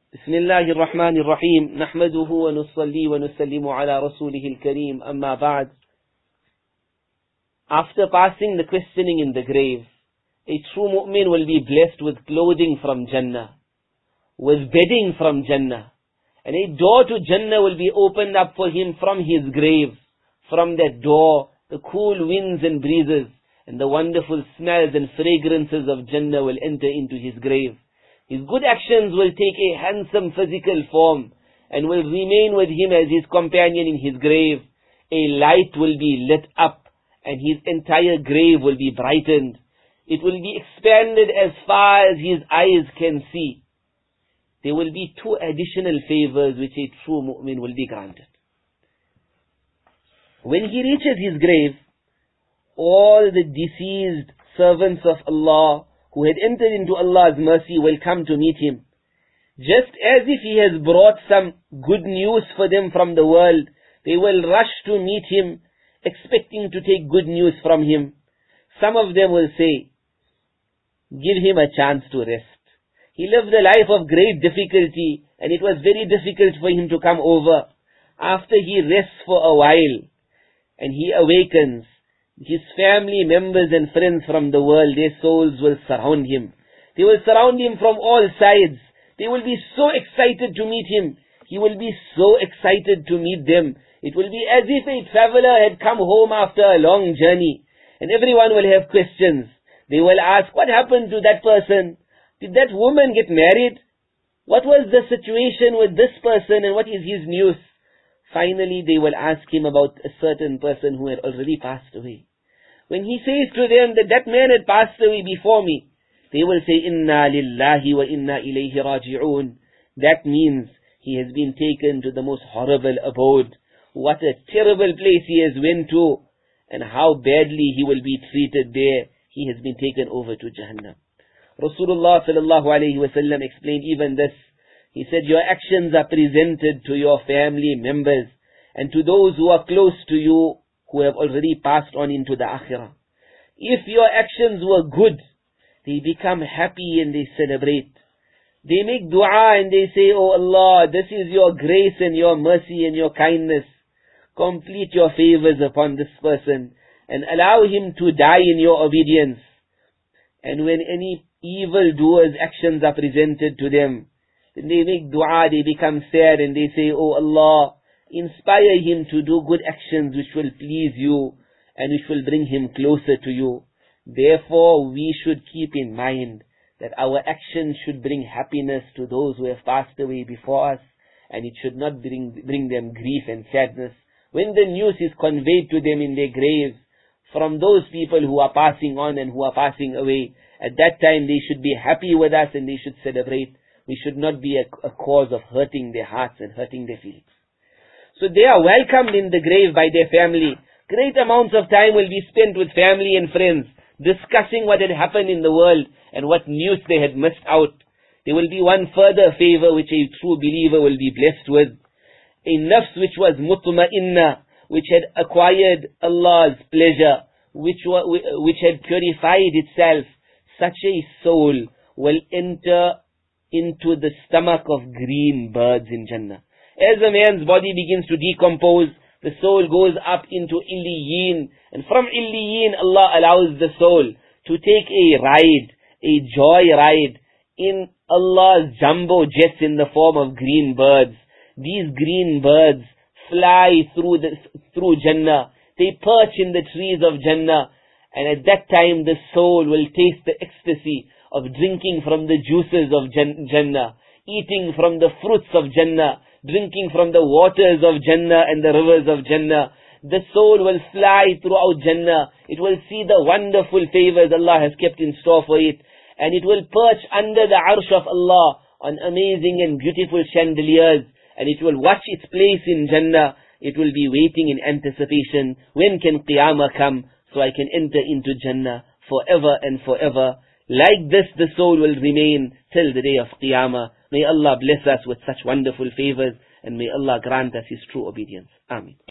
بسم الله الرحمن الرحيم نحمده ونصلي ونسلم على رسوله الكريم أما بعد. After passing the questioning in the grave, a true mu'min will be blessed with clothing from Jannah, with bedding from Jannah, and a door to Jannah will be opened up for him from his grave. From that door, the cool winds and breezes and the wonderful smells and fragrances of Jannah will enter into his grave. His good actions will take a handsome physical form and will remain with him as his companion in his grave. A light will be lit up and his entire grave will be brightened. It will be expanded as far as his eyes can see. There will be two additional favors which a true mu'min will be granted. When he reaches his grave, all the deceased servants of Allah who had entered into Allah's mercy will come to meet him. Just as if he has brought some good news for them from the world, they will rush to meet him, expecting to take good news from him. Some of them will say, give him a chance to rest. He lived a life of great difficulty and it was very difficult for him to come over. After he rests for a while and he awakens, his family members and friends from the world, their souls will surround him. They will surround him from all sides. They will be so excited to meet him. He will be so excited to meet them. It will be as if a traveler had come home after a long journey. And everyone will have questions. They will ask, what happened to that person? Did that woman get married? What was the situation with this person and what is his news? Finally, they will ask him about a certain person who had already passed away. When he says to them that that man had passed away before me, they will say, Inna lillahi wa inna ilayhi raji'un. That means he has been taken to the most horrible abode. What a terrible place he has went to, and how badly he will be treated there. He has been taken over to Jahannam. Rasulullah sallallahu alayhi wa sallam explained even this. He said, your actions are presented to your family members and to those who are close to you who have already passed on into the akhirah. If your actions were good, they become happy and they celebrate. They make dua and they say, oh Allah, this is your grace and your mercy and your kindness. Complete your favors upon this person and allow him to die in your obedience. And when any evildoers' actions are presented to them, then they make dua, they become sad and they say, oh Allah, inspire him to do good actions which will please you and which will bring him closer to you. Therefore, we should keep in mind that our actions should bring happiness to those who have passed away before us, and it should not bring them grief and sadness. When the news is conveyed to them in their graves from those people who are passing on and who are passing away, at that time they should be happy with us and they should celebrate. We should not be a cause of hurting their hearts and hurting their feelings. So they are welcomed in the grave by their family. Great amounts of time will be spent with family and friends, discussing what had happened in the world and what news they had missed out. There will be one further favor which a true believer will be blessed with. A nafs which was mutma'inna, which had acquired Allah's pleasure, which had purified itself. Such a soul will enter into the stomach of green birds in Jannah. As a man's body begins to decompose, the soul goes up into Illiyin, and from Illiyin Allah allows the soul to take a ride, a joy ride in Allah's jumbo jets in the form of green birds. These green birds fly through Jannah. They perch in the trees of Jannah, and at that time the soul will taste the ecstasy of drinking from the juices of Jannah, eating from the fruits of Jannah, drinking from the waters of Jannah and the rivers of Jannah. The soul will fly throughout Jannah. It will see the wonderful favors Allah has kept in store for it. And it will perch under the arsh of Allah on amazing and beautiful chandeliers. And it will watch its place in Jannah. It will be waiting in anticipation. When can Qiyamah come so I can enter into Jannah forever and forever? Like this, the soul will remain till the day of Qiyamah. May Allah bless us with such wonderful favors, and may Allah grant us His true obedience. Ameen.